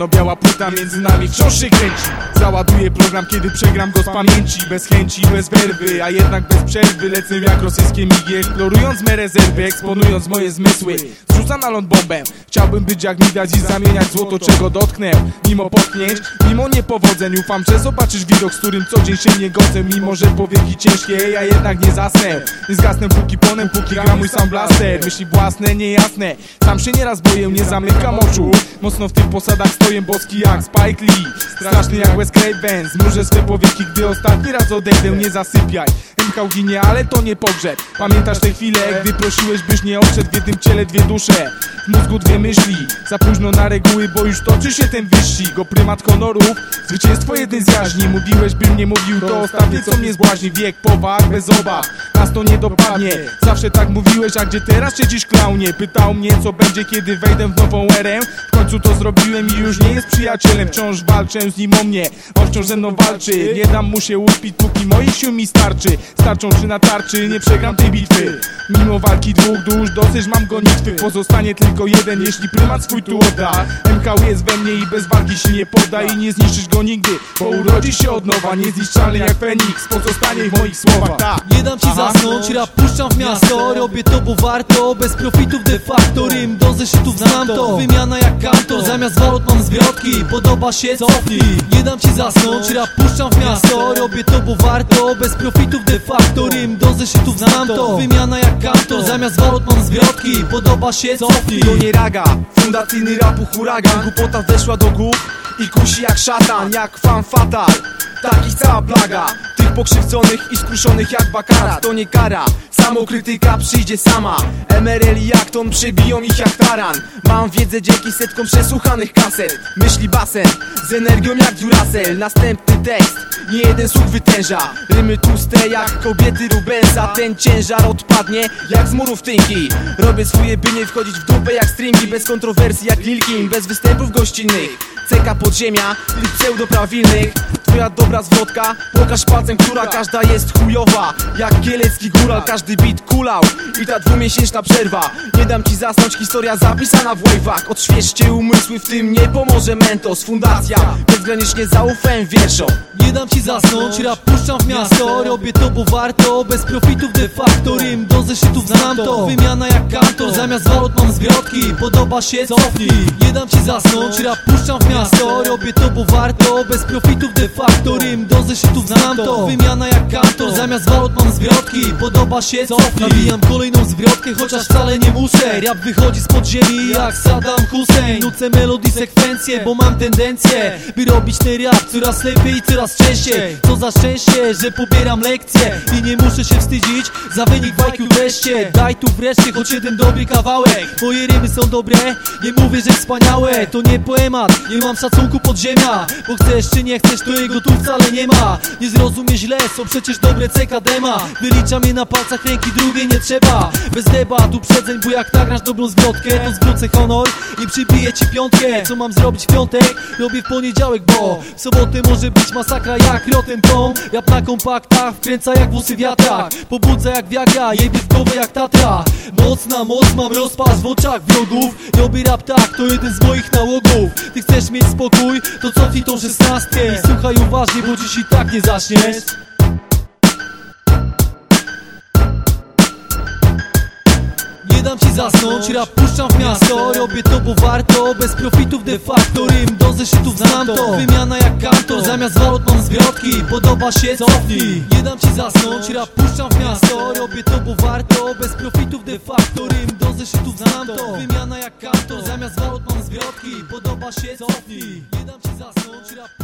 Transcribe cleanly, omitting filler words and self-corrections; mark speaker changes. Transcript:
Speaker 1: Czarno-biała płyta między nami wciąż się kręci. Załaduję program, kiedy przegram go z pamięci. Bez chęci, bez werwy, a jednak bez przerwy. Lecę jak rosyjskie migi, eksplorując me rezerwy, eksponując moje zmysły. Zrzucam na ląd bombę. Chciałbym być jak Midas i zamieniać złoto, czego dotknę. Mimo potknięć, mimo niepowodzeń, ufam, że zobaczysz widok, z którym co dzień się nie godzę. Mimo że powieki ciężkie, ja jednak nie zasnę. Nie zgasnę póki płonę, póki gra mój sound blaster. Myśli własne, niejasne, sam się nieraz boję, nie zamykam oczu. Mocno w tych posadach stoję boski jak Spike Lee, straszny jak Wes Craven. Zmrużę swe powieki, gdy ostatni raz odejdę. Nie zasypiaj, MK ginie, ale to nie pogrzeb. Pamiętasz te chwile, gdy prosiłeś, byś nie odszedł? W jednym ciele dwie dusze, w mózgu dwie myśli. Za późno na reguły, bo już toczy się ten wyścig o prymat honorów, zwycięstwo jeden z jaźni. Mówiłeś, bym nie mówił, to ostatnie co mnie zbłaźni. Wiek powag, bez obaw, nas to nie dopadnie. Zawsze tak mówiłeś, a gdzie teraz siedzisz, klaunie? Pytał mnie, co będzie, kiedy wejdę w nową erę. W końcu to zrobiłem i już nie jest przyjacielem. Wciąż walczę z nim o mnie, on wciąż ze mną walczy. Nie dam mu się uśpić, póki moich sił mi starczy. Starczą czy na tarczy, nie przegram tej bitwy. Mimo walki dwóch dusz, dosyć mam gonitwy. Pozostanie tylko jeden, jeśli prymat swój tu odda. MK jest we mnie i bez walki się nie podda. I nie zniszczysz go nigdy, bo urodzi się od nowa. Niezniszczalny jak Feniks, pozostanie w moich słowach. Tak.
Speaker 2: Nie dam ci zasnąć, rap puszczam w miasto. Robię to, bo warto, bez profitów de facto. Rym do zeszytów, znam to, wymiana jak kantor. Zamiast walot mam zwrotki, podoba się, cofnij. Nie dam ci zasnąć, rap puszczam w miasto. Robię to, bo warto, bez profitów de facto. Rym do zeszytów, znam to, wymiana jak kantor. Zamiast walot mam zwrotki, podoba się, cofnij.
Speaker 3: To nie raga, fundacyjny rapu huragan. Głupota weszła do głów i kusi jak szatan, jak fan fatal. Takich cała plaga, tych pokrzywdzonych i skruszonych jak bakarat. To nie kara, samokrytyka przyjdzie sama. MRL i Akton przebiją ich jak taran. Mam wiedzę dzięki setkom przesłuchanych kaset. Myśli basen, z energią jak Duracell. Następny tekst, nie jeden słuch wytęża. Rymy tłuste jak kobiety Rubensa. Ten ciężar odpadnie jak z murów tynki. Robię swoje, by nie wchodzić w dupę jak stringi. Bez kontrowersji jak Lil Kim, bez występów gościnnych. CK podziemia, tych pseudoprawilnych. Twoja dobra zwrotka, pokaż palcem, która każda jest chujowa. Jak kielecki góral, każdy beat kulał. I ta dwumiesięczna przerwa. Nie dam ci zasnąć, historia zapisana w wave'ach. Odświeżcie umysły, w tym nie pomoże Mentos. Fundacja, bezgranicznie zaufałem wierszom.
Speaker 2: Nie dam ci zasnąć, rap puszczam w miasto. Robię to, bo warto, bez profitów de facto. Rym do zeszytów, znam to, wymiana jak kantor. Zamiast walot mam zwrotki, podoba się, cofnij. Nie dam ci zasnąć, rap puszczam w miasto. Robię to, bo warto, bez profitów de facto. Rym do zeszytów, znam to, wymiana jak kantor. Zamiast walot mam zwrotki, podoba się, cofnij. Nabijam kolejną zwrotkę, chociaż wcale nie muszę. Rap wychodzi z podziemi jak Saddam Hussein. Nucę melodii, sekwencje, bo mam tendencję, by robić ten rap coraz lepiej i coraz częściej. Co za szczęście, że pobieram lekcje i nie muszę się wstydzić za wynik w IQ wreszcie. Daj tu wreszcie choć jeden dobry kawałek. Moje rymy są dobre, nie mówię, że wspaniałe. To nie poemat, nie mam szacunku podziemia. Bo chcesz czy nie chcesz, to jego tu wcale nie ma. Nie zrozumie źle, są przecież dobre CKD-ma. Wyliczam je na palcach ręki, drugiej nie trzeba. Bez debat, uprzedzeń, bo jak nagrasz dobrą zwrotkę, to zwrócę honor i przybiję ci piątkę. Co mam zrobić w piątek? Robię w poniedziałek, bo w sobotę może być masakra jak Rotten Tom. Rap na kompaktach, wkręca jak włosy wiatrak. Pobudza jak Viagra, jebie w głowę jak Tatra. Mocna moc, mam rozpaz w oczach wrogów. Robię rap tak, to jeden z moich nałogów. Ty chcesz mieć spokój, to cofnij tą 16 i słuchaj uważnie, bo dziś i tak nie zaczniesz. Nie dam ci zasnąć, rap puszczam w miasto. Robię to, bo warto, bez profitów de facto. Rym do zeszytów, znam to, wymiana jak kantor. Zamiast walot mam zwrotki, podoba się, cofnij. Nie dam ci zasnąć, rap puszczam w miasto. Robię to, bo warto, bez profitów de facto. Rym do zeszytów, znam to, wymiana jak kantor. Zamiast walot mam zwrotki, podoba się, cofnij. Nie dam ci zasnąć, rap